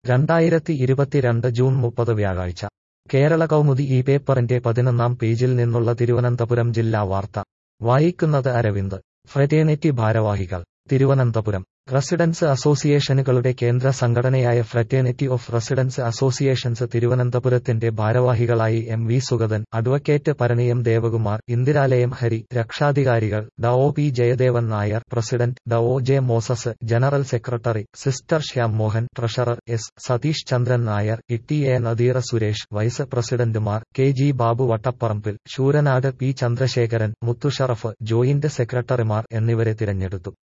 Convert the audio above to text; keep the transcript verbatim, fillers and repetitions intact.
രണ്ടായിരത്തി ഇരുപത്തിരണ്ട് ജൂൺ മുപ്പത് വ്യാഴാഴ്ച കേരള കൗമുദി ഈ പേപ്പറിന്റെ പതിനൊന്നാം പേജിൽ നിന്നുള്ള തിരുവനന്തപുരം ജില്ലാ വാർത്ത വായിക്കുന്നത് അരവിന്ദ്. ഫ്രറ്റേണിറ്റി ഭാരവാഹികൾ തിരുവനന്തപുരം. റെസിഡൻസ് അസോസിയേഷനുകളുടെ കേന്ദ്ര സംഘടനയായ ഫ്രറ്റേണിറ്റി ഓഫ് റെസിഡൻസ് അസോസിയേഷൻസ് തിരുവനന്തപുരത്തിന്റെ ഭാരവാഹികളായി M V Sugathan, advocate Paraniyam Devakumar, Indiralayam Hari, രക്ഷാധികാരികൾ ഡ O P Jayadevan Nair, president ഡ O J Moses, general secretary sister Shyam Mohan, treasurer S Satheesh Chandran Nair, E A Nadeera Suresh, vice പ്രസിഡന്റുമാർ കെ ജി ബാബു വട്ടപ്പറമ്പിൽ, ശൂരനാട് പി ചന്ദ്രശേഖരൻ, മുത്തുഷറഫ്, ജോയിന്റ് സെക്രട്ടറിമാർ എന്നിവരെ തിരഞ്ഞെടുത്തു.